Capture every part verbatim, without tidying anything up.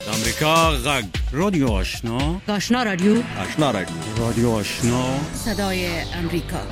امریکا غږ رادیو آشنا آشنا رادیو آشنا رادیو رادیو آشنا صدای امریکا.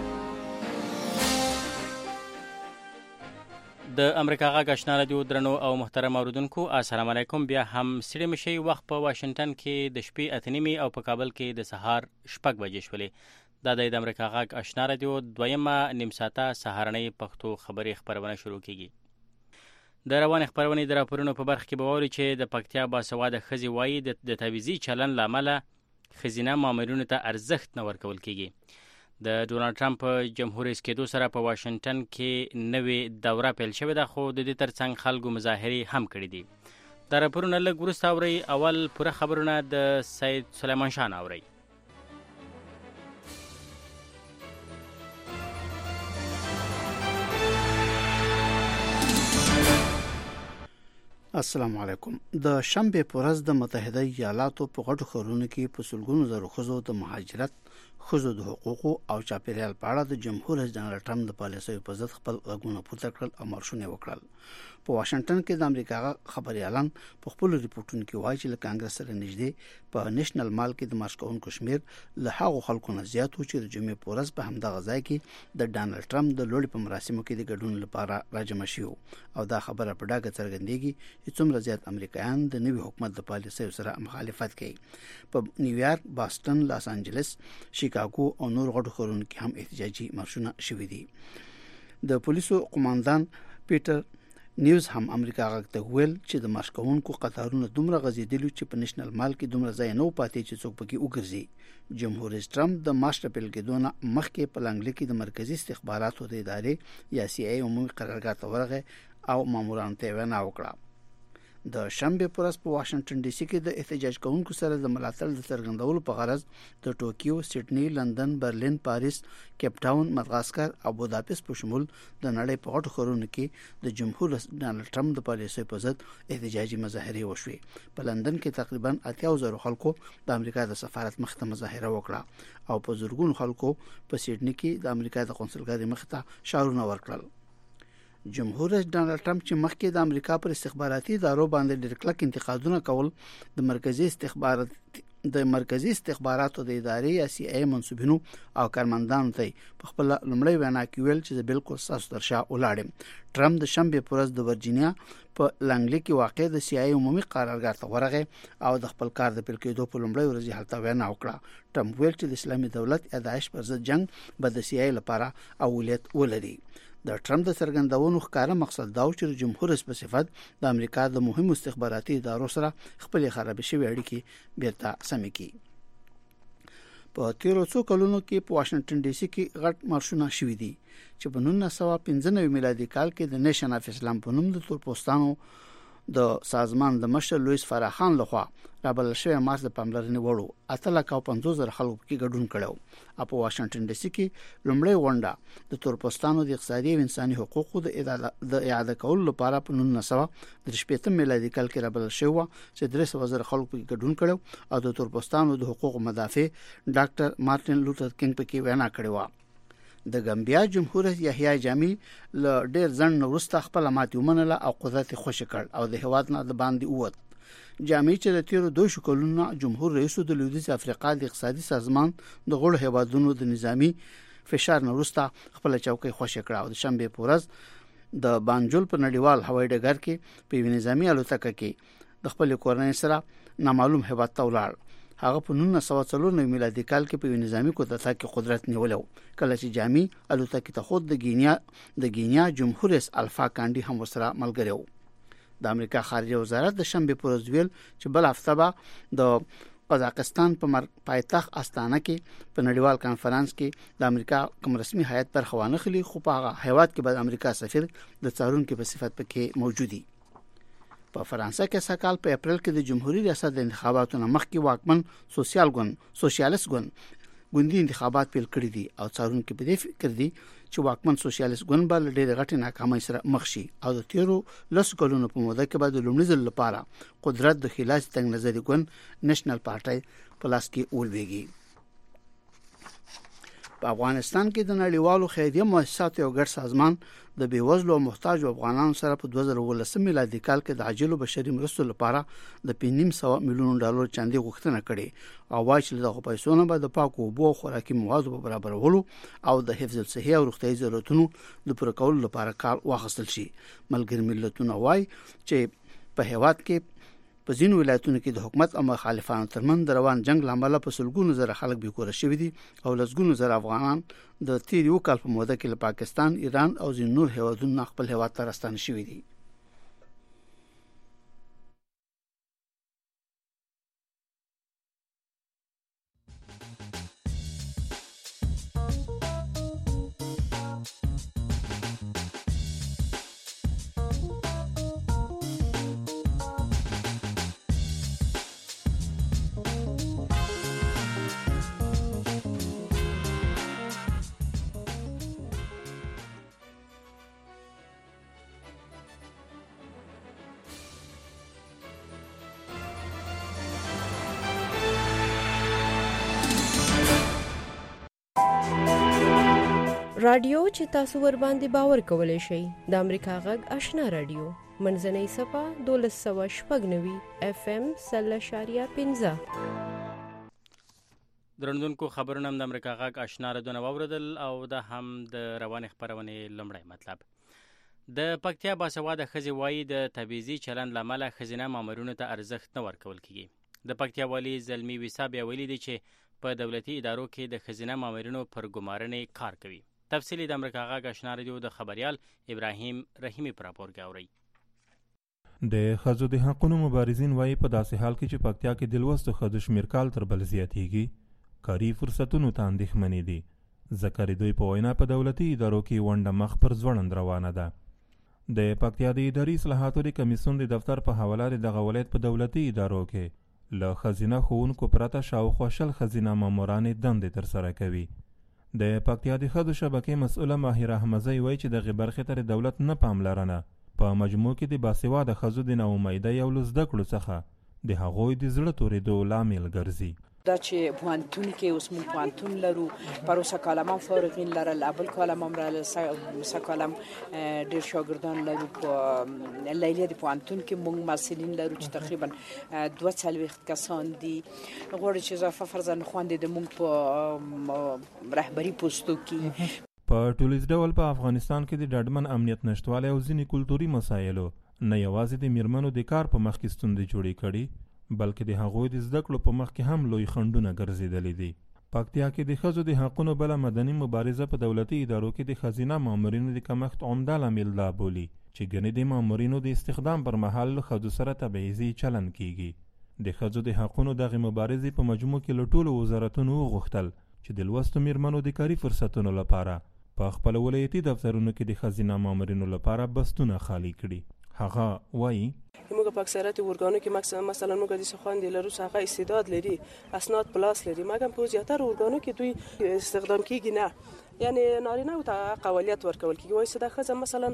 د امریکا غږ آشنا رادیو درنو او محترم اوریدونکو السلام علیکم. بیا هم ستړي مشي وخت په واشنگټن کې د شپې اته نیمې او په کابل کې د سهار شپږ بجې شولې. دا د امریکا غږ آشنا رادیو دویمه نیم ساعته سهارنۍ پښتو خبري خبرونه شروع کیږي. د روان خبرونې د راپورونو په برخه کې به ووري چې د پکتیا باسواده ښځې وایي د تعویضي چلن له امله ښځینه مامورینو ته ارزښت نه ورکول کیږي. د ډونالډ ټرمپ جمهور رئیس کېدو سره په واشنگټن کې نوې دوره پیل شوې ده، خو د دې ترڅنګ خلکو مظاهرې هم کړې دي. دا راپورونه لږ وروسته اورئ. اول پوره خبرونه د سید سلیمان شاه اورئ. السلام علیکم. د شنبه په ورځ د متحده ایالاتو په غټو ښارونو کې په سلګونو زره ښځو د مهاجرت، ښځو د حقوقو او چاپیریال په اړه د جمهور رئیس ډانلډ ټرمپ د پالیسیو په ضد خپل غږونه پورته کړل او مارشونه وکړل. په واشنگټن کې د امریکا خبريالان په خپل ریپورتونو کې وایي چې له کانګرس سره نږدې په نېشنل مال کې د مارش کوونکو شمیر له هغو خلکو نه زیات و چې د جمعې په ورځ په همدغه ځای کې د ډانلډ ټرمپ د لوړې په مراسمو کې د ګډون لپاره راجمع شوي او دا خبره په ډاګه څرګندېږي چې څومره زیات امریکایان د نوي حکومت د پالیسیو سره مخالفت کوي. په نیویارک، باستن، لاس انجلس، شیکاګو او نور غټو ښارونو کې هم احتجاجي مارشونه شوي دي. د پولیسو قوماندان پیټر نیوز هم امریکا غږ ته ویل چې د مارش کوونکو قطارونه دومره غځېدلي چې په نېشنل مال کې دومره ځای نه پاتې چې څوک پکې وګرځي. جمهور رئیس ټرمپ د مارش په پیل کېدو نه مخکې په لانګلي کې د مرکزي استخباراتو د ادارې یا سی آی عمومي قرارګاه ته ورغی او مامورانو ته وینا وکړه. د شنبه په ورځ په واشنگټن ډي سي کې د احتجاج کوونکو سره د ملاتړ د څرګندولو په غرض د ټوکیو، سېډني، لندن، برلین، پاریس، کیپ ټاون، مدغاسکر او بوداپست په شمول د نړۍ په غټو ښارونو کې د جمهور رئیس ډانلډ ټرمپ د پالیسیو په ضد احتجاجي مظاهرې وشوې. په لندن کې تقریبا اتیا زره خلکو د امریکا د سفارت مخ ته مظاهره وکړه او په زرګونو خلکو په سېډني کې د امریکا د قونسلګرۍ مخ ته شعارونه ورکړل. جمهور رئیس ډانلډ ټرمپ چې مخکې د امریکا پر استخباراتي ادارو باندې ډېر کلک انتقادونه کول، د مرکزي استخبارات د مرکزي استخباراتو د ادارې یا سی آی منسوبینو او کارمندانو ته په خپل لومړی وینا کې ویل چې بالکل ساسو تر شا ولاړم. ټرمپ د شنبه په ورځ د ورجینیا په لانګلي کې واقع د سی آی عمومي قرارګاه ته ورغی او د خپل کار د پیل کېدو په لومړی ورځ هلته وینا وکړه. ټرمپ ویل چې د اسلامي دولت یا داعش پر ضد جنگ به د سی آی لپاره اولویت ولري. د ټرمپ د څرګندونو ښکاره مقصد دا و چې د جمهور رئیس په صفت د امریکا د مهمو استخباراتي ادارو سره خپل خراب شوی اړیکې بیرته سمې کړي. په تیرو څو کلونو کې په واشنگټن ډي سي کې غټ مارشونه شوي دي چې په نولس سوه پنځه نوي میلادي کال کې د نیشن اف اسلام په نوم د تورپوستانو د سازمان د مشر لویس فراخان لخوا رابل شوی مارش د پاملرنې وړو اته لک او پنځوس زره خلکو کې ګډون کړو. په واشنگټن ډي سي کې لومړی غونډه د تورپوستانو د اقتصادي او انساني حقوقو د اعاده کولو لپاره په نولس سوه شپږ میلادي کال کې رابل شوی چې درې سوه زره خلکو کې ګډون کړو او د تورپوستانو د حقوقو مدافع ډاکټر مارټین لوتر کینګ پکې وینا کړې و. د ګامبیا جمهور رئیس یحیی جامي له ډېر ځنډ وروسته خپل ماتې ومنله او قدرت خوشی کړ او د هیواد نه د باندې ووت. جامي چې د تیرو دوه شو کلونو جمهور رئیس د لویدیځ افریقا د اقتصادي سازمان د غړو هیوادونو د نظامی فشار نه وروسته خپل چوکۍ خوشی کړ او د شنبه په ورځ د بانجول په نړیوال هوایي ډګر کې په نظامی الوتکه کې د خپل کورنۍ سره نامعلوم هیواد ته ولاړ. هغه په نولس سوه څلور نوي میلادي کال کې په نظامی کودتا کې قدرت نیولو کله چې جامي الوتکه ته خود د گینیا د گینیا جمهور رئیس الفا کانډي هم ورسره ملګری و. د امریکا خارجه وزارت د شنبه پر ورځ ویل چې بل هفته به د قزاقستان په پایتخت استانه کې په نړیوال کانفرنس کې د امریکا کوم رسمي هیئت برخه وانخلي، خو په هغه هیواد کې به د امریکا سفیر د څارونکو په صفت پکې موجودي. په فرانسه کې سکهال په اپریل کې د جمهوریت ریاست د انتخاباتو نه مخکې واکمن سوسیال ګوند سوسیالیست ګوند ګوندي انتخابات پیل کړی دي او څارونکو په دې فکر دي چې واکمن سوسیالیست ګوند به ډېر غټه ناکامۍ سره مخ شي او د تیرو لس کلونو په موده کې به د لومړي ځل لپاره قدرت د خلاص تنګ نظري ګوند نېشنل پارټي په لاس کې ولويږي. په افغانستان کې د نړیوالو خیریه مؤسساتو یو ګډ سازمان د بیوزلو او محتاجو افغانانو سره په دوه زره ولس میلادي کال کې د عاجلو بشري مرستو لپاره د پنځه سوه میلیون ډالر چاندي غوښتنه کړې او وايي چې دغه پیسو نه به د پاکو اوبو او خوراکي موادو په برابرولو او د حفظ الصحي او روغتیايي ضرورتونو د پوره کولو لپاره کار واخیستل شي. ملګري ملتونه وايي چې په هیواد کې په ځینو ولایتونو کې د حکومت او مخالفانو ترمن د روان جنگ لامل په سلګونو زره خلک بیکوره شوي دي او لسګونو زره افغانان د تیر یو کال په موده کې له پاکستان، ایران او ځینو نور هیوادونو خپل هیواد ته راستانه شوي دي. رادیو چې تاسو ور باندې باور کولای شئ د امریکا غږ آشنا رادیو منځنۍ صفه دولس سوه شپږ نوي اف ام سل اشاریه پنځه. درنونکو خبرونه د امریکا غږ آشنا رادیو واوریدل او د هم د روانې خبرونې لومړی مطلب. د پکتیا باسواده ښځې وایي د تبعیضي چلند له امله ښځینه مامورینو ته ارزښت نه ورکول کیږي. د پکتیا والي زلمي ویسا بیا ویلي دی چې په دولتي ادارو کې د ښځینه مامورینو پر ګمارنې کار کوي. تفصیلی د امریکا غږ آشنا رادیو د خبریال ابراهیم رحیمی پر راپور کې اوري. د ښځو د حقونو مبارزین وایي په داسې حال کې چې پکتیا کې د لوستو ښځو شمېر کال تر بل زیاتېږي کاري فرصتونو ته اندېښمنې دي، ځکه دوی په وینا په دولتي ادارو کې ونډه مخ پر ځوړند روانه ده. د پکتیا د اداري اصلاحاتو د کمیسیون د دفتر په حواله د دغه ولایت په دولتي ادارو کې له ښځینه ښوونکو پرته شاوخوا شل ښځینه مامورانې دندې ترسره کوي. د پکتیا د ښځو شبکې مسؤله ماهره احمدزی وایي چې دغې برخې ته د دولت نه پاملرنه په مجموع کې د باسواده ښځو د ناامیدۍ او له زده کړو څخه د هغوی د زړه تورېدو لامل ګرځي. دا چې پوهنتون کې اوس موږ پوهنتون لرو، پروسه کالم هم فارغین لرل، اول کالم هم لرل، سه کالم ډېر شاګردان لرو. په لیلیه د پوهنتون کې موږ محصلین لرو چې تقریبا دوه څلوېښت کسان دي. غواړو چې اضافه فرضاً خویندې د موږ په رهبري پوستو کې. په ټولیز ډول په افغانستان کې د ډاډمن امنیت نشتوالی او ځینې کلتوري مسایلو نه یوازې د میرمنو د کار په مخ کې ستونزې جوړې کړي بلکې د هغوی د زده کړو په مخ کې هم لوی خنډونه ګرځېدلي دي. پکتیا کې د ښځو د حقونو بله مدني مبارزه په دولتي ادارو کې د ښځینه مامورینو د کمښت عمده لامل دا بولي چې ګنې د مامورینو د استخدام پر مهال له ښځو سره تبعیضي چلند کیږي. د ښځو د حقونو دغې مبارزې په مجموع کې له ټولو وزارتونو وغوښتل چې د لوستو میرمنو د کاري فرصتونو لپاره په خپل ولایتي دفترونو کې د ښځینه مامورینو لپاره بستونه خالي کړي. هغه وایي موږ په اکثریت ورګانو کې مثلا موږ د خويندې لرو چې هغه استعداد لري، اسناد پلاس لري، مګر په زیاتره ورګانو کې دوی استخدام کیږي نه، یعنی نارینه او ته قوالیت ورکول کیږي. وایي چې دا ښځه مثلا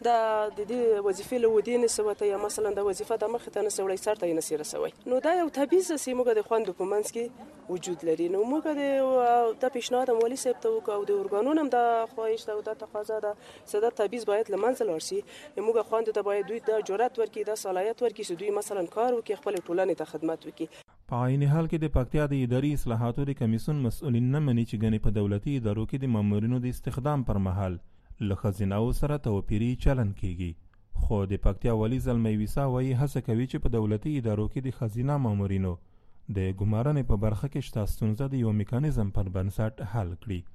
د دې وظیفې له ودې نه سوته یا مثلا د وظیفه د مخې ته نه سوړی سر ته یې نه رسوي، نو دا یو تبعیض چې موږ د خویندو په منځ کې وجود لري. نو موږ د د پیشنهاد والي صاحب ته وکړو او د ورګانونو هم د خواهش ته او د تقاضا ده چې دا تبعیض باید له منځه لاړ شي. موږ خویندو ته باید دوی د جرأت ورکړي، د صلاحیت ورکړي چې دوی مثلا کار وکړي، خپل ټولنې ته خدمت وکړي. په عین حال کې د پکتیا د اداري اصلاحاتو د کمیسیون مسؤلین نه مني چې ګنې په دولتي ادارو کې د مامورینو د استخدام پر مهال له ښځیناو سره توپیري چلند کیږي. خو د پکتیا والي زلمی ویسا وایي هڅه کوي چې په دولتي ادارو کې د ښځینه مامورینو د ګمارنې په برخه کې شته ستونزه د یو میکانیزم پر بنسټ حل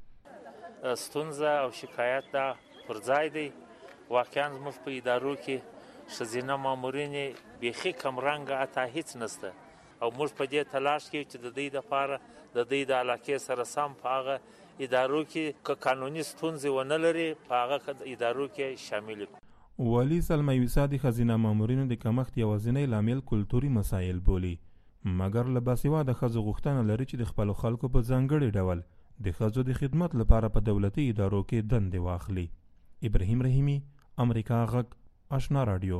کړي. ستونزه او شکایت دا پر ځای دی. واقعا زموږ په ادارو کې ښځینه مامورینې بیخي کمرنګه حتی هیڅ نشته او موږ په دې تلاش کې چې د دوی دپاره د دوی د علاقې سره سم په هغه ادارو کې که قانوني ستونزې ونه لري په هغه ادارو کې شامل کړو. والي سلمی ویسا د ښځینه مامورینو د کمښت یوازینی لامل کلتوري مسایل بولي، مګر له باسواده ښځو غوښتنه لري چې د خپلو خلکو په ځانګړي ډول د ښځو د خدمت لپاره په دولتي ادارو کې دندې واخلي. ابراهیم رحیمی، امریکا غږ آشنا رادیو.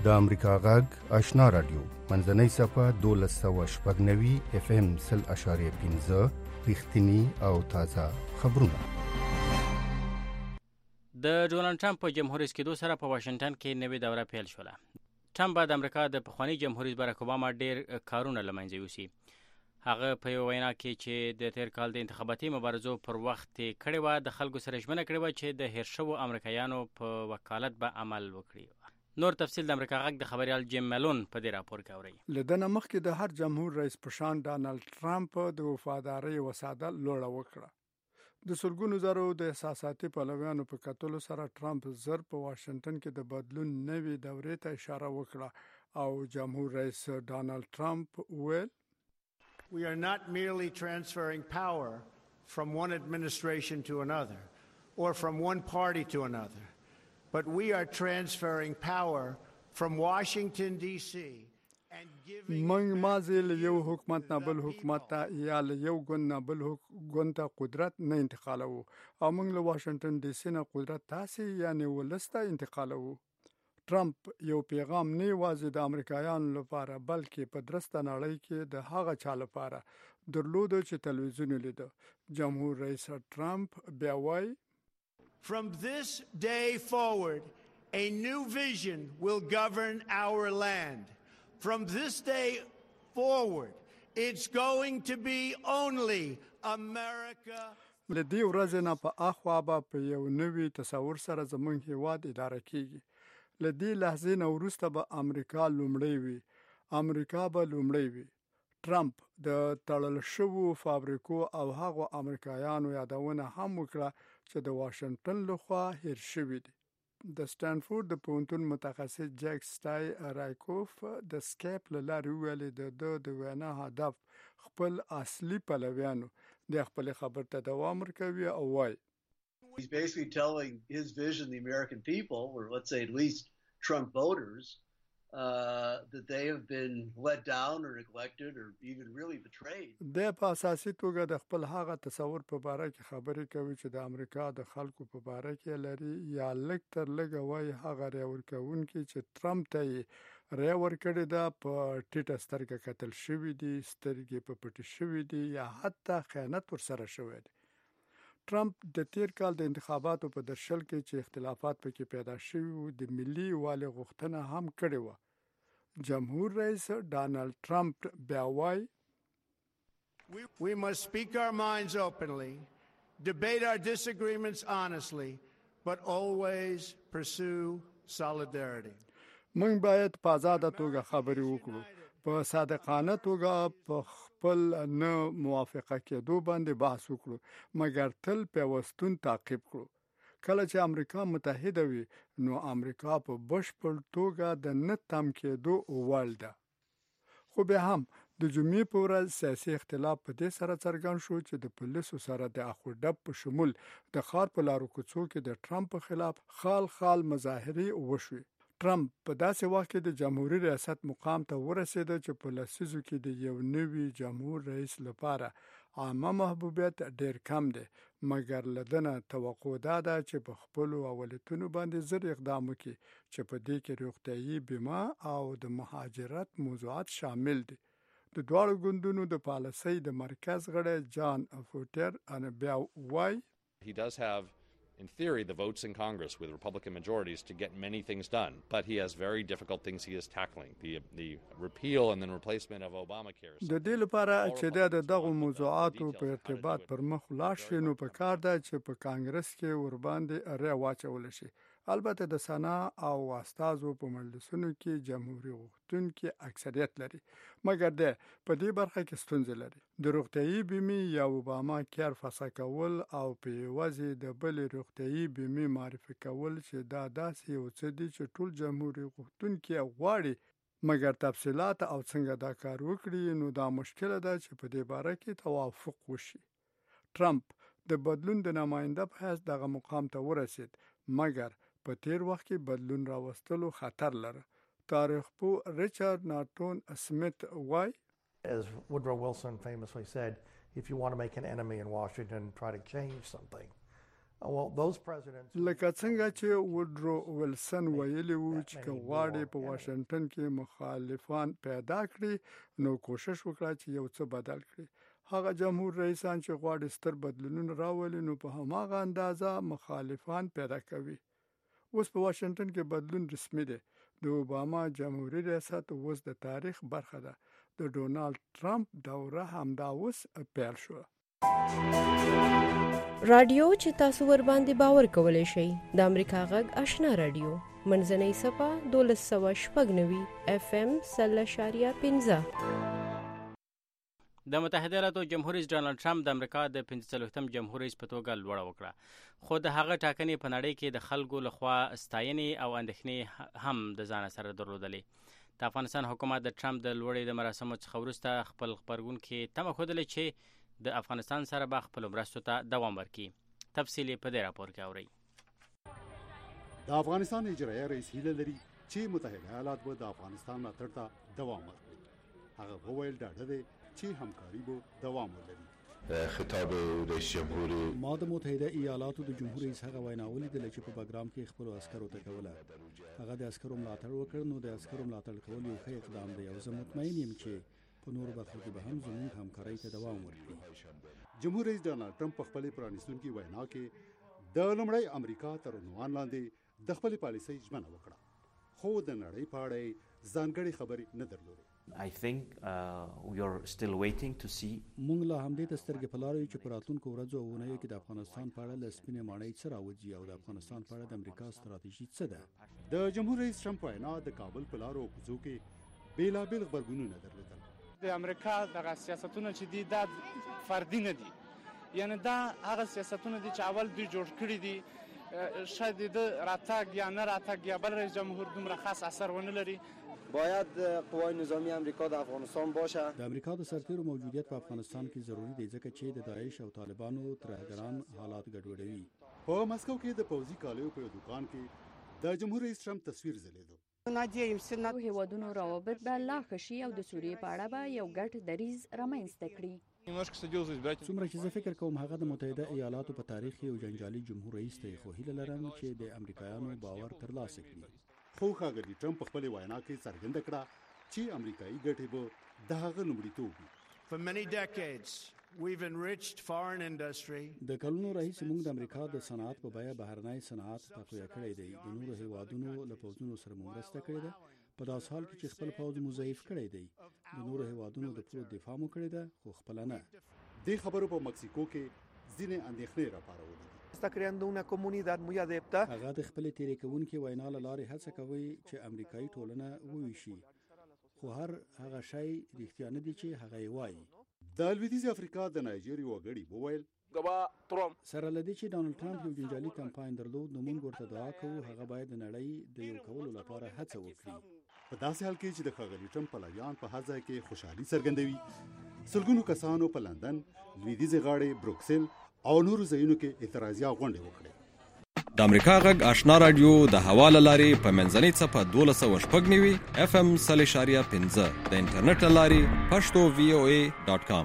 د امریکا غږ آشنا رادیو منځنۍ صفه دولس سوه شپږ نوي اف ام سل اشاریه پنځه رښتینی او تازه خبرونه. د ډونالډ ټرمپ په جمهور رئیس کېدو سره په واشنگټن کې نوې دوره پیل شوه. ټرمپ به د امریکا د پخواني جمهور رئیس باراک اوباما ډیر کارونه له منځه یوسي. هغه په یو وینا کې چې د تیر کال د انتخاباتي مبارزو پر وخت کړې وه د خلکو سره ژمنه کړې وه چې د هیر شوو امریکایانو په وکالت به عمل وکړي. نور تفصیل د امریکا غږ د خبريال جیم ملون په دې راپور کې اوري. لدنه مخکې د هر جمهور رئیس په شان ډانلډ ټرمپ د وفادارۍ وساده لوړه وکړه. د سلګونو زرو د احساساتي پلویانو په کتلو سره ټرمپ زر په واشنگټن کې د بدلون نوې دورې ته اشاره وکړه او جمهور رئیس ډانلډ ټرمپ وویل We are not merely transferring power from one administration to another or from one party to another, but we are transferring power from Washington D C من مازه له یو حکومت نه بل حکومت ته یا له یو ګوند نه بل ګوند ته قدرت نه انتقالوو او موږ له واشنگټن ډي سي نه قدرت تاسې یعنی ولسته انتقالوو. ټرمپ یو پیغام نه یوازې د امریکایانو لپاره بلکې په درسته نړۍ کې د هغه چا لپاره درلود چې تلویزیون لیده. جمهور رئیس ټرمپ بیا وایي From this day forward a new vision will govern our land. From this day forward, it's going to be only America. لدی ورځې نه په اخوا به په یو نوي تصور سره زموږ هیواد اداره کیږي. لدی لحظې نه وروسته به امریکا لومړی وي. امریکا به لومړی وي. ټرمپ د تړل شوو فابریکو او هغو امریکایانو یادونه هم وکړه چې د واشنگټن لخوا هیر شوي دي. د سټانفورد د پوهنتون متخصص جک سټای رایکوف د سکیپ له لارې ویلي د د د وینا هدف خپل اصلي پلویانو د خپل خبر ته دوام ورکوي او وایي He's basically telling his vision, the American people, or let's say at least Trump voters, uh, that they have been let down or neglected or even really betrayed. د په اساسي توګه د خپل هغه تصور په باره کې خبرې کوي چې د امریکا د خلکو په باره کې لري یا لږ تر لږه وایي هغه ری ورکوونکي چې ټرمپ ته یې ری ورکړې ده په ټیټه سترګه کتل شوي دي، سترګې په پټې شوي دي یا حتی خیانت ورسره شوی دی. ټرمپ د تیر کال د انتخاباتو په درشل کې چې اختلافات پکې پیدا شوي وو د ملي یووالي غوښتنه هم کړې وه. جمهور رئیس ډانلډ ټرمپ بیا وایي We must speak our minds openly, debate our disagreements honestly, but always pursue solidarity. موږ باید په آزاده توګه خبرې وکړو، په صادقانه توګه په خپل نه موافقه کېدو باندې بحث وکړو، مګر تل پیوستون تعقیب کړو. کله چې امریکا متحده وي نو امریکا په بشپړ توګه د نه تم کېدو وړ ده. خو بیا هم د جمعې په ورځ سیاسي اختلاف په دې سره څرګند شو چې د پولیسو سره د اخوډب په شمول د ښار په لارو کوڅو کې د ټرمپ په خلاف خال خال مظاهرې وشوې. ټرمپ په داسې وخت کې د جمهوریت ریاست مقام ته ورسېده چې په لسیزو کې د یو نوي جمهور رئیس لپاره عامه محبوبیت ډیر کم دی، مګر لدنه توقع دا ده چې په خپلو اولتونو باندې زر اقدام وکړي چې په دې کې روغتیايي بیمه او د مهاجرت موضوعات شامل دي. د دواړو ګوندونو د پالیسۍ د مرکز غړی جان فوټر ان بیا وایي He does have in theory the votes in Congress with Republican majorities to get many things done, but he has very difficult things he is tackling. The the repeal and then replacement of Obamacare. د دې لپاره چې د دغه موضوعاتو په ارتباط پر مخ لاړ شي نو په کار ده چې په کانګرس کې ور باندې ری واچول شي. البته د سنا او استازو په مجلسونو کې جمهوریت غوښتونکي اکثریت لري، مګر د په دې برخه کې ستونزې لري. د روغتیايي بیمې یا اوباما کیر فساد کول او په وځي د بل روغتیايي بیمې معرفي کول چې دا داسې یو څه دي چې ټول جمهوریت غوښتونکي غواړي، مګر تفصيلات او څنګه دا کار وکړي نو دا مشکل ده چې په دې باره کې توافق وشي. ټرمپ د بدلون د نماینده په حیث دغه مقام ته ورسید، مګر په تیر وخت کې بدلون راوستلو خطر لري. تاریخ پو ریچارد نارټون سمیت وای As Woodrow Wilson famously said, if you want to make an enemy in Washington, try to change something. لکه څنګه چې وډرو ویلسن ویلي وو چې که غواړي په واشنگټن کې مخالفان پیدا کړي نو کوشش وکړي چې یو څه بدل کړي. هغه جمهور رئیسان چې غواړي ستر بدلونونه راولي نو په هماغه اندازه مخالفان پیدا کوي. اوس په واشنگټن کې بدلون رسمي دی. د اوباما جمهوریت ریاست اوس د تاریخ برخه ده. د ډونالد ټرمپ دوره همدا اوس پیل شو. رادیو چې تاسو ور باندې باور کولای شئ د امریکا غږ آشنا رادیو منځنۍ صفه دولس سوه شپږ نوي اف ام سل اشاریه پنځه. د متحده ایالاتو جمهور رئیس ډانلډ ټرمپ د امریکا د پنځه څلوېښتم جمهور رئیس په توګه لوړه وکړه، خو د هغه ټاکنې په نړۍ کې د خلکو لخوا ستاینې او اندېښنې هم د ځان سره درلودلې. د افغانستان حکومت د ټرمپ د لوړې د مراسمو څخه وروسته خپل خبرګون کې تمه ښودلې چې د افغانستان سره به خپل مرستو ته دوام ورکړي. تفصیل په دې راپور کې اورئ. د افغانستان اجرایه رئیس هیله لري چې متحده ایالات به د افغانستان ملاتړ ته دوام ورکړي. هغه وویل ډاډه دی چې همکاري به دوام ولري. خطاب رئیس جمهور ما د متحده ایالاتو د جمهور رئیس هغه وینا ولیدله چې په بګرام کې خپل عسکرو ته کوله. هغه د عسکرو ملاتړ وکړ. نو د عسکرو ملاتړ کول یو ښه اقدام دی او زه مطمئن یم چې په نورو برخو کې به هم زموږ همکارۍ ته دوام ورکړي. جمهور رئیس ډانلډ ټرمپ په خپلې پرانیستونکې وینا کې د لومړی امریکا تر عنوان لاندې د خپلې پالیسۍ ژمنه وکړه، خو د نړۍ په اړه یې ځانګړې خبرې نه درلودې. I think uh, we are still waiting to see. مونږ لا همدې ته سترګې په لار یو چې په راتلونکو ورځو او اونیو کې د افغانستان په اړه له سپینې ماڼۍ څه راوځي او د افغانستان په اړه د امریکا ستراتیژي څه ده. د جمهور رئیس ټرمپ وینا د کابل په لارو او کوڅو کې بېلابېل غبرګونونه درلودل. د امریکا دغه سیاستونه چې دي دا فردي نه دي، یعنی دا هغه سیاستونه دي چې اول دوی جوړ کړي دي. شاید د راتګ یا نه راتګ یا بل رئیس جمهور دومره خاص اثر ونه لري. باید قوای نظامی امریکا در افغانستان باشه. د امریکا د سرتیرو موجودیت په افغانستان کې ضروری دی ځکه چې د داعش او طالبانو ترهګران حالات ګډوډوي. په مسکو کې د پوځي کالیو په دکان کې د جمهور رئیس ټرمپ تصویر ځلیدو. هیوادونو روابط به لا ښه شي او د سوریې په اړه به یو ګډ دریځ رامنځته کړي. څومره چې زه فکر کوم هغه د متحده ایالاتو په تاریخ یو جنجالي جمهور رئیس دی، خو هیله لرم چې د امریکایانو باور ترلاسه کړي. خو ښاغلي ټرمپ په خپلې وینا کې څرګنده کړه چې امریکایي ګټې به د هغه لومړیتوب وي. For many decades we've enriched foreign industry. د کلونو راهیسې موږ د امریکا د صنعت په بیه بهرنی صنعت تقویه کړی دی. د نورو هیوادونو له پوځونو سره مو مرسته کړې ده په داسې حال کې چې خپل پوځ مو ضعیف کړی دی. د نورو هیوادونو د پوځ دفاع مو کړې ده خو خپله نه. دې خبرو په مکسیکو کې ځینې اندېښنې راپارولې. está creando una comunidad muy adepta. هغه د خپل تیرې کوونکې وینا له لارې هڅه کوي چې امریکایي ټولنه وویشي، خو هر هغه شی رښتیا نه دي چې هغه یې وایي. د لویدیځې افریقا د نایجیریا وګړي وویل سره له دې چې ډانلډ ټرمپ یو جنجالي کمپاین درلود نو موږ ورته دعا کوو هغه باید د نړۍ د یو کولو لپاره هڅه وکړي. په داسې حال کې چې د ښاغلي ټرمپ پلویان په هر ځای کې خوشحالي څرګندوي، سلګونو کسانو په لندن، لویدیځې غاړې، بروکسل او نورو ځایونو کې اعتراضیه غونډې وکړې. د امریکا غږ آشنا رادیو د هوا له لارې په منځنۍ څپه دولس سوه شپږ نوي اف ام سل اشاریه پنځه د انټرنیټ له لارې پښتو وی او ای ډاټ کام.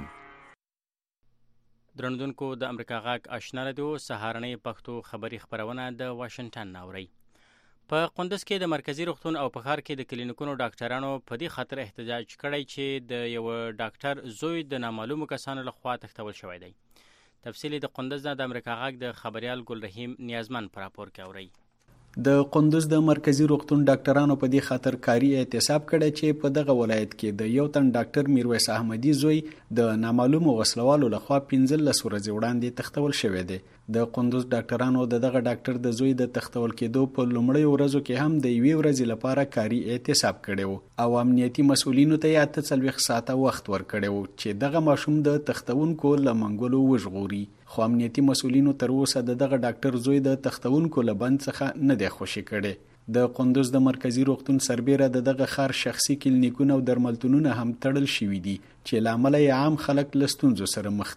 درنودونکو د امریکا غږ آشنا رادیو سهارنۍ پښتو خبري خبرونه د واشنگټن ناوري. په قندوز کې د مرکزی روغتون او په ښار کې د کلینیکونو ډاکټرانو په دې خاطر احتجاج کړی چې د یو ډاکټر زوی د نامعلومو کسانو لخوا تښتول شوی دی. تفصیلی د قندوز نه د امریکا غږ د خبريال ګل رحیم نیازمن پر راپور کې اوري. د قندوز د مرکزی روغتون ډاکټرانو په دې خاطر کاری احتساب کړی چې په دغه ولایت کې د یو تن ډاکټر میرویس احمدي زوی د نامعلومو وسلوالو لخوا پنځلس ورځې وړاندې تښتول شوی دی. د قندوز ډاکټرانو د دغه ډاکټر د زوی د تښتول کېدو په لومړۍ ورځو کې هم د یوې ورځې لپاره کاری احتساب کړی و او امنیتي مسؤلینو ته یې اته څلوېښت ساعته وخت ورکړی و چې دغه ماشوم د تښتونکو له منګولو وژغوري، خو امنیتي مسؤلینو تر اوسه د دغه ډاکټر زوی د تښتونکو له بند څخه نه دی خوشي کړی. د قندوز د مرکزی روغتون سربیره د دغه ښار شخصي کلینیکونه او درملتونونه هم تړل شوي دي چې له امله یې عام خلک له ستونزو سره مخ دي.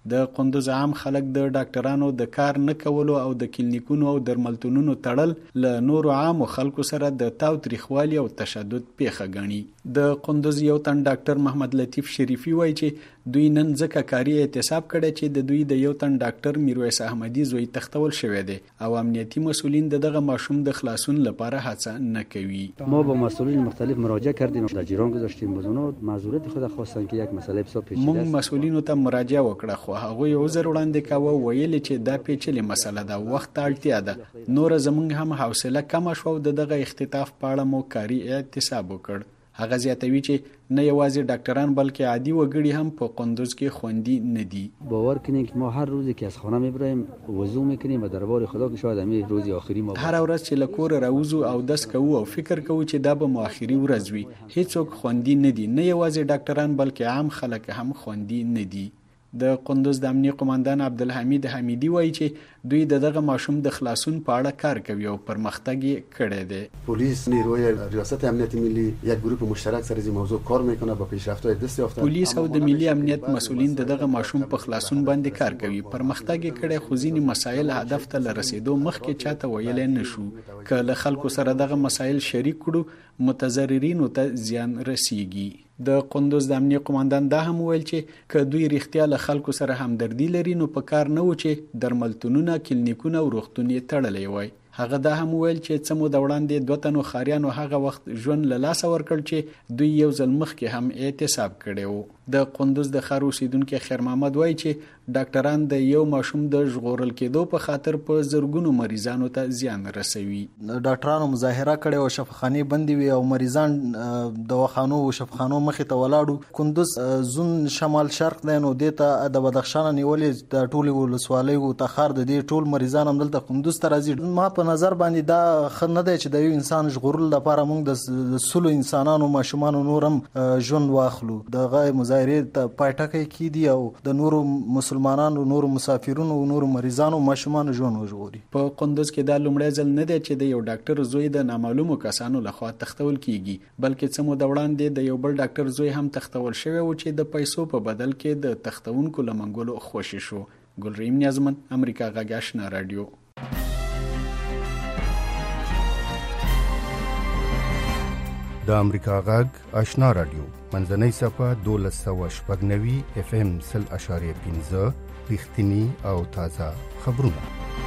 د قندوز عام خلک د ډاکټرانو د کار نه کولو او د کلینیکونو او درملتونونو تړل له نورو عامو خلکو سره د تاو تریخوالي او تشدد پیښه ګڼي. د قندوز یو تن ډاکټر محمد لطیف شریفي وایي چې دوی نن ځکه کاري احتساب کړی چې د دوی د یو تن ډاکټر میرویس احمدي زوی تختول شوی دی او امنیتي مسئولین د دغه ماشوم د خلاصون لپاره هڅه نه کوي. ما با مسئولین مختلف مراجعه کردیم، در جیران گذاشتیم، از اونها معذورت خود خواستن که یک مسئله بسیار پیچیده است. موږ مسئولینو ته مراجعه وکړه خو هغوی عذر وړاندې کاوه، ویل چې دا پیچلې مسله ده، وخت ته اړتیا ده. نور زموږ هم حوصله کمه شوه او د دغه اختطاف په اړه مو کاري احتساب وکړ. هغه زیاتوي چې نه یوازې ډاکټران بلکې عادي وګړي هم په قندوز کې خوندي نه دي. باور کنید که ما هر روزی که از خانه میبریم وضو میکنیم و دربار خدا که شاید همین روزی آخری ما هر ورځ چې له کوره راوځو او دس کوو او فکر کوو چې دا به مو آخري ورځ وي. هیڅوک خوندي نه دي، نه یوازې ډاکټران بلکې عام خلک هم خوندي نه دي. د قندوز د امنیه قماندان عبدالحمید حمیدی وایي چې دوی د دغه ماشوم د خلاصون په اړه کار کوي او پرمختګ یې کړی دی. پلیس نیروی ریاست امنیت ملی یک گروه مشترک سر این موضوع کار میکنه، با پیشرفت‌های دست یافته. پلیس او د ملي امنیت مسئولین د دغه ماشوم په خلاصون باندې کار کوي. پرمختګ یې کړی خو ځینې مسایل هدف ته لرسېدو مخکې چاته ویلی نشو. که له خلکو سره دغه مسایل شریک کړو متضررینو ته زیان رسیږي. د قندوز د امنیه قماندان دا هم ویل چې که دوی رښتیا له خلکو سره همدردي لري نو په کار نه و چې درملتونونه، کلینیکونه او روغتون یې تړلی وای. هغه دا هم ویل چې څه موده وړاندې دوه تنو ښاریانو هغه وخت ژوند له لاسه ورکړ چې دوی یو ځل مخکې هم احتساب کړی و. د قندوز د ښار اوسیدونکی خیر محمد وایي چې ډاکټران د یو ماشوم د ژغورل کېدو په خاطر په زرګونو مریضانو ته زیان رسوي. ډاکټرانو مظاهره کړې او شفاخانې بندې وي او مریضان دواخانو او شفاخانو مخې ته ولاړو. قندوز زون شمال شرق دی نو دې ته د بدخشان نیولې د ټولې ولسوالۍ او تخار د دې ټول مریضان هم دلته قندوز ته راځي. ما په نظر باندې دا ښه نه دی چې د یو انسان ژغورلو لپاره موږ د سلو انسانانو ماشومانو نور هم ژوند واخلو. دغه مظاهرې ته پای ټکی کیدي او د نورو مسلمانانو، نورو مسافرونو او نورو مریضانو ماشومانو ژوند وژغوري. په قندوز کې دا لومړی ځل نه دی چې د یو ډاکټر زوی د نامعلومو کسانو لخوا تختول کیږي، بلکې څه موده وړاندې د یو بل ډاکټر زوی هم تختول شوی و چې د پیسو په بدل کې د تختونکو له منګولو خوشي شو. ګلریم نیازمن، امریکا غږ آشنا رادیو. د امریکا غږ آشنا رادیو منځنۍ صفه دولس سوه شپږ نوي اف ام سل اشاریه پنځه رښتیني او تازه خبرونه.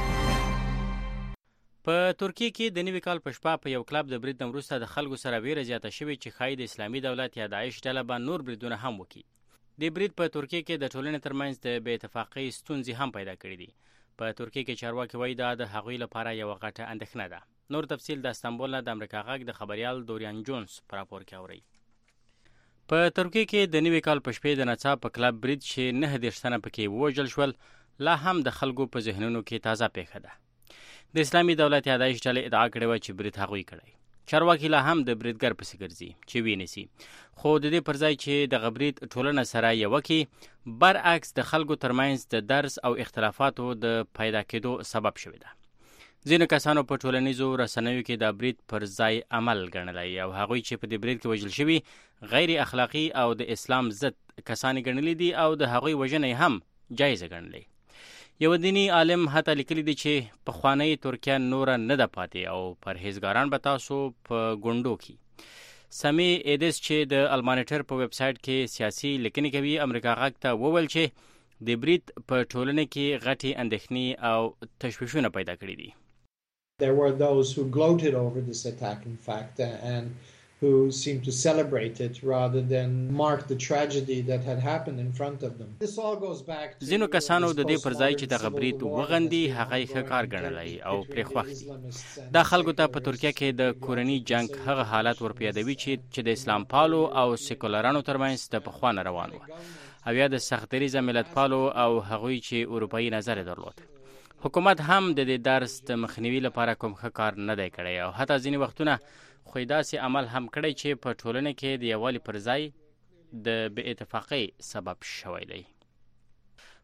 په ترکیه کې د نوي کال په شپه په یو کلب د برید نه وروسته د خلکو سره ویره زیاته شوې چې ښایي د اسلامي دولت یا داعش ډله به نور بریدونه هم وکړي. د برید په ترکیه کې د ټولنې ترمنځ د بې اتفاقۍ ستونزې هم پیدا کړي دي. په ترکیه کې چارواکي وایي دا د هغوی لپاره یوه غټه اندېښنه ده. نور تفصیل د استانبول نه د امریکا غږ د خبریال دوریان جونز په راپور کې اورئ. په ترکیه کې د نوي کال په شپې د نڅا په کلب برید چې نهه دېرش تنه پکې ووژل شول لا هم د خلکو په ذهنونو کې تازه پیښه ده. د اسلامي دولت یا داعش ډلې ادعا کړې وه چې برید هغوی کړی. چارواکي لا هم د بریدګر پسې ګرځي چې وینیسي، خو د دې پر ځای چې دغه برید ټولنه سره یوه کړي، برعکس د خلکو ترمنځ د درس او اختلافاتو د پیدا کېدو سبب شوې ده. ځینو کسانو په ټولنیزو رسنیو کې د برید پر ځای عمل ګڼلی او هغوی چې په دې برید کې وژل شوي غیر اخلاقي او د اسلام ضد کسان ګڼلي دي او د هغوی وژنه هم جایزه ګڼلې. یو دینی عالم حتی لیکلی دی چې پخوانۍ ترکیه نوره نه ده پاتې او پرهیزګاران به تاسو په ګوندو کې. سمی ایدس چې د المانیټر په ویب سایټ کې سیاسي لیکنې کوي امریکا غږ ته وویل چې د برید په ټولنه کې غټې اندېښنې او تشویشونه پیدا کړي دي. There were those who gloated over this attack, in fact, and who seemed to celebrate it rather than mark the tragedy that had happened in front of them. This all goes back to ځینو کسانو د دې پر ځای چې دغه برید وغندي هغه یې ښه کار ګڼلی او پرې خوښ دي. دا خلکو ته په ترکیه کې د کورني جنګ هغه حالت ورپیادوي چې چې د اسلام پالو او سیکولرانو ترمنځ د پخوا نه روان وه او یا د سختدریزه ملت پالو او هغوی چې اروپایي نظر یې درلود. حکومت هم د دې درس د مخنیوي لپاره کوم ښه کار نه دی کړی او حتی ځینې وختونه خو یې داسې عمل هم کړی چې په ټولنه کې د یووالي پر ځای د بې اتفاقۍ سبب شوی دی.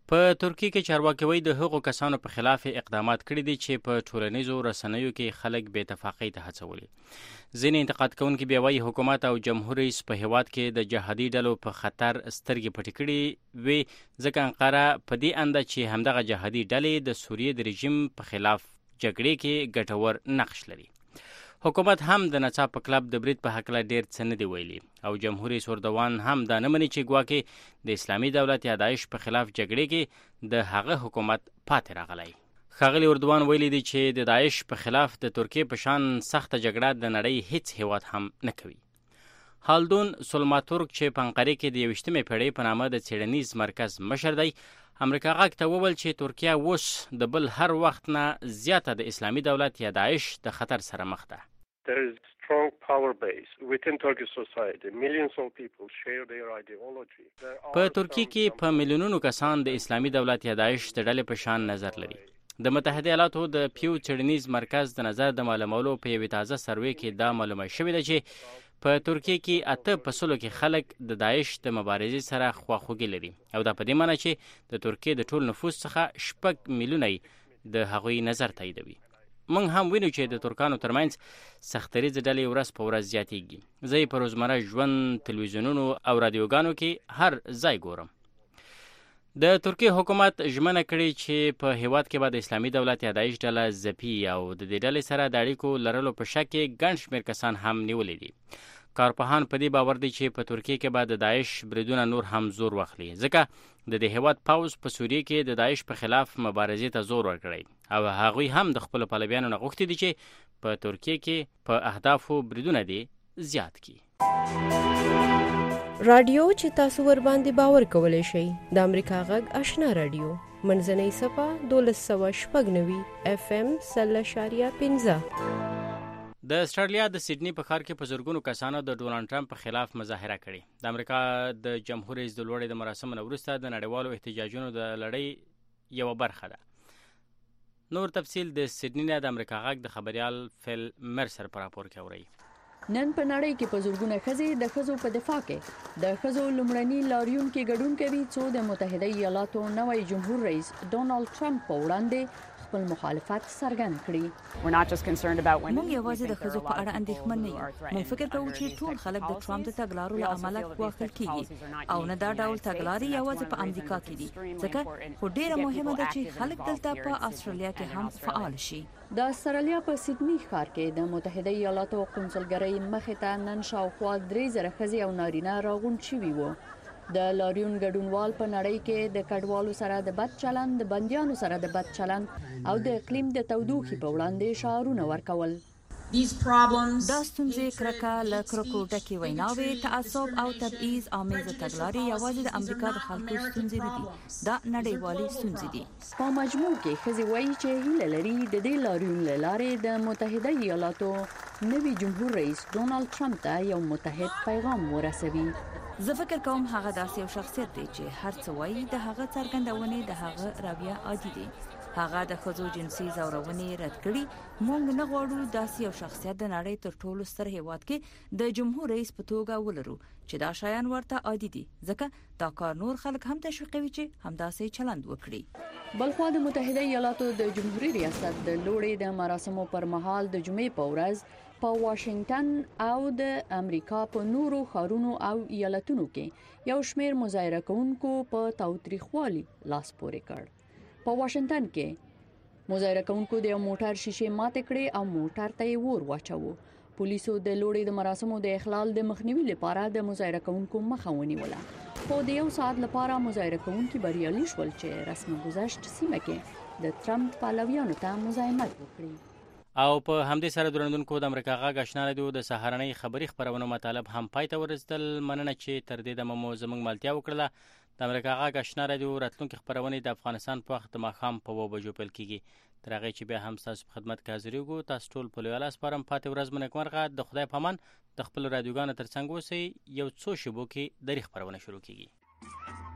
په ترکیه کې چارواکي وایي د هغو کسانو په خلاف اقدامات کړي دي چې په ټولنیزو رسنیو کې خلک بې اتفاقۍ ته هڅولي. ځینې انتقاد کوونکي بیا وایي حکومت او جمهور رئیس په هیواد کې د جهادي ډلو په خطر سترګې پټې کړي وي، ځکه انقره په دې انده چې همدغه جهادي ډلې د سوریې د رژیم په خلاف جګړې کې ګټور نقش لري. حکومت هم د نڅا په کلب د برید په هکله ډېر څه نه دي ویلي او جمهور رئیس اردوان هم دا نه مني چې ګواکې د اسلامي دولت یا داعش په خلاف جګړې کې د هغه حکومت پاتې راغلی. ښاغلي اردوان ویلي دی چې د داعش په خلاف د ترکیې په شان سخته جګړه د نړۍ هیڅ هیواد هم نه کوي. هالدون سولماتورک چې په انقرې کې د یویشتمې پېړۍ په نامه د څېړنیز مرکز مشر دی، امریکا غږ ته وویل چې ترکیه اوس د بل هر وخت نه زیاته د اسلامي دولت یا داعش د خطر سره مخ ده. There is strong power base within Turkish society. Millions of people share their ideology. په ترکیه کې په میلیونونو کسان د اسلامي دولت یا داعش د ډلې په شان نظر لري. د متحده ایالاتو د پیو څېړنیز مرکز د نظر د معلومولو په یوې تازه سروې کې دا معلومه شوې ده چې په ترکیه کې اته په سلو کې خلک د داعش د مبارزې سره خواخوږي لري او دا په دې معنی چې د ترکیې د ټول نفوس څخه شپږ میلیونه د هغوی نظر تاییدوي. موږ هم وینو چې د ترکانو ترمنځ سختریزې ډلې ورځ په ورځ زیاتېږي. زه یې په روزمره ژوند تلویزیونونو او رادیوګانو کې هر ځای ګورم. د ترکیې حکومت ژمنه کړې چې په هیواد کې به د اسلامي دولت یا داعش ډله ځپي او د دې ډلې سره د اړیکو لرلو په شک کې ګڼ شمېر کسان هم نیولي دي. کارپوهان په دې باور دي چې په ترکیه کې به د داعش بریدونه نور هم زور واخلي، ځکه د دې هیواد پوځ په سوریې کې د داعش په خلاف مبارزې ته زور ورکړی او هغوی هم د خپلو پلویانو نه غوښتي دي چې په ترکیه کې په اهدافو بریدونه دي زیات کړي. رادیو چې تاسو ور باندې باور کولی شئ د امریکا غږ آشنا رادیو منځنۍ صفه دولس سوه شپږ نوي اف ام سل اشاریه پنځه. د استرالیا د سیډني په ښار کې په زرګونو کسانو د ډونالډ ټرمپ په خلاف مظاهره کړې. د امریکا د جمهور رئیس د لوړې د مراسمو نه وروسته د نړیوالو احتجاجونو د لړۍ یوه برخه ده. نور تفصیل د سیډني نه د امریکا غږ د خبریال فیل مرسر په راپور کې اورئ. نن په نړۍ کې په زرګونه ښځې د ښځو په دفاع کې د ښځو لومړني لاریون کې ګډون کوي څو د متحده ایالاتو نوی جمهور رئیس ډونالډ ټرمپ په وړاندې خپل مخالفت څرګند کړي. موږ یوازې د ښځو په اړه اندېښمن نه یو. موږ فکر کوو چې ټول خلک د ټرمپ د تګلارو له امله ګواښل کیږي او نه دا ډول تګلارې یوازې په امریکا کې دي، ځکه خو ډیره مهمه ده چې خلک دلته په استرالیا کې هم فعال شي. د استرالیا په سیډني ښار کې د متحده ایالاتو قونسلګرۍ مخې ته نن شاوخوا درې زره ښځې او نارینه راغونډ شوي وو. د لاریون ګډونوال په نړۍ کې د کډوالو سره د بد چلند، د بندیانو سره د بد چلند او د اقلیم د تودوخې په وړاندې شعارونه ورکول. دا ستونزې کرکه له کرکو ډکې ویناوې، تعصب او تبعیض آمیزه تګلارې یوازې د امریکا د خلکو ستونزې نه دي، دا نړیوالې ستونزې دي. په مجموع کې ښځې وایي چې هیله لري د دې لاریون له لارې د متحده ایالاتو نوي جمهور رئیس ډونالډ ټرمپ ته یو متحد پیغام ورسوي. زه فکر کوم هغه داسې یو شخصیت دی چې هر څه وایي د هغه څرګندونې د هغه رویه عادي دي. هغه د ښځو جنسي ځورونې رد کړي. موږ نه غواړو داسې یو شخصیت د نړۍ تر ټولو ستر هیواد کې د جمهور رئیس په توګه ولرو چې دا شیان ورته عادي دي، ځکه دا کار نور خلک هم تشویقوي چې همداسې چلند وکړي. بلخوا د متحده ایالاتو د جمهوریت ریاست د لوړې د مراسمو پر مهال د جمعې په ورځ په واشنگټن او د امریکا په نورو ښارونو او ایالتونو کې یو شمېر مظاهره کوونکو په تاوتریخوالي لاس پورې کړ. په واشنگټن کې مظاهره کوونکو د یو موټر شیشې ماتې کړې او موټر ته یې اور واچاوه. پولیسو د لوړې د مراسمو د اخلال د مخنیوي لپاره د مظاهره کوونکو مخه ونیوله. خو د یو ساعت لپاره مظاهره کوونکي بریالي شول چې رسم گذشت سیمه کې د ټرمپ پلویانو ته مزاحمت وکړي. او په همدې سره درنوونکو د امریکا غږ آشنا رادیو د سهارنۍ خبري خبرونو مطالب هم پای ته ورسېدل. مننه چې تر دې دمه مو زموږ ملتیا وکړله. د امریکا غږ آشنا رادیو راتلونکي خبرونې د افغانستان په وخت د ماښام په اوه بجو پیل کیږي. تر هغې چې بیا هم ستاسو په خدمت کې حاضرېږو. تاسو ټول په لوی الله سپارم. پاتې ورځ مو نیکمرغه. د خدای په امان د خپلو رادیوګانو تر څنګ اوسئ. یو څو شېبو کې دري خبرونه شروع کیږي.